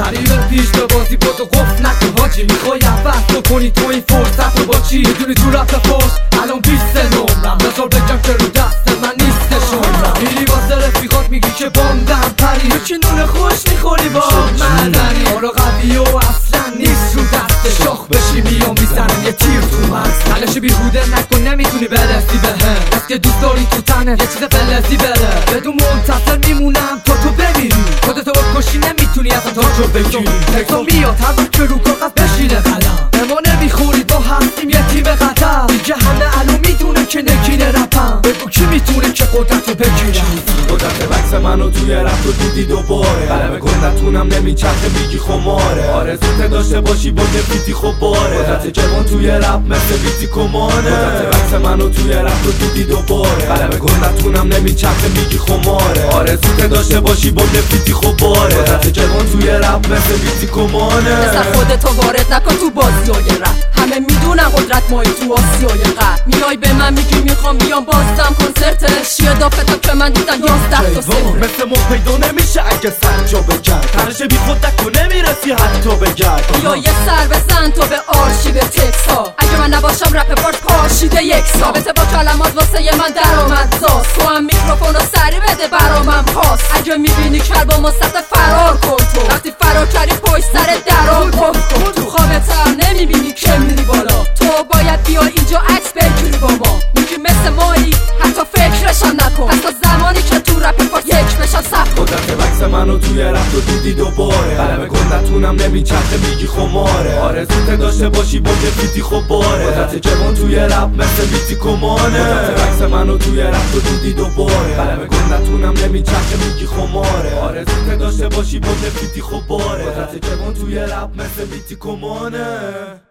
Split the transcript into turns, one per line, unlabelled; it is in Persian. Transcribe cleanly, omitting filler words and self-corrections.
قریب پیش به بازی بودو گفت نکن حاجی میخوای عوض تو کنی تو این فرصت رو با چی میدونی تو رفت فاش الان 20 نمرم بذار بگم که رو دست من نیست شمرم میری واسه رفیقات میگی که باندم پری یکی نون خوش میخوری با مدنی آرا قوی و اصلا نیست رو دست شاخ بشی میام میزنم یه تیر تو مغز تلاش بیهوده نکن نمیتونی برسی بهم بس که دوست داری تو تنه یه چیز فلزی بره بدون منتصر میمونم تا تو بمیری خودتو بکشی نمیتونی اصلا تا جو بگیری تکسا میاد هر وقت که رو کاغذ بشینه قلم به ما نمیخوری با هستیم یه تیم قطر دیگه همه الان میدونه که نگینه رپم بگو کی میتونه که قدرتو بگیره
قدرت بکس منو توی رپ رو دیدی دوباره قلب گندتونم نمیچرخه میگی خماره آرزوت داشته باشی با نفیتی خب باره قدرت جوان توی رپ مثل بیتی کمانه قدرت بکس منو توی رپ رو دیدی دوباره قلب گندتونم نمیچرخه میگی خماره آرزوت داشته باشی با نفیتی خب باره قدرت جوان توی رپ مثل بیتی کمانه
پسر خودتو وارد نکن تو بازیای رپ همه میدونن قدرت مایی تو آسیای غرب میای به من میگی میخوام بیام بازدم کنسرتش یه دافتم که من دیدم 11 تا سر
مثل ما پیدا نمیشه اگه سر جا بگرد تنش بی خود نکن نمیرسی حتی بگرد
یا یه سر بزن تو به آرشیو تکس ها اگه من نباشم رپ پارت پاشیده یک ثابته با کلمات واسه من درآمدزاز تو هم میکروفونو سری بده برامم پاس اگه میبینی کلبا مصطفی فرار کن تو وقتی فرار کردی پشت سر درام کن تو خوابت هم نمیبینی که میری بالا تو باید بیا اینجا عکس بگیری با ما میگی مثل مایی حتی فکرش هم نکن حتی زمانی که تو رپ پارت یک بشم صف
قدرت بکس منو توی رپ رو دیدی دوباره قلب گندتونم نمیچرخه میگی خماره آرزوت داشته باشی با نفیتی خب باره قدرت جوان توی رپ مثل بیتی کمانه قدرت بکس منو توی رپ رو دیدی دوباره قلب گندتونم نمیچرخه میگی خماره آرزوت داشته باشی با نفیتی خب باره قدرت جوان توی رپ مثل بیتی کمانه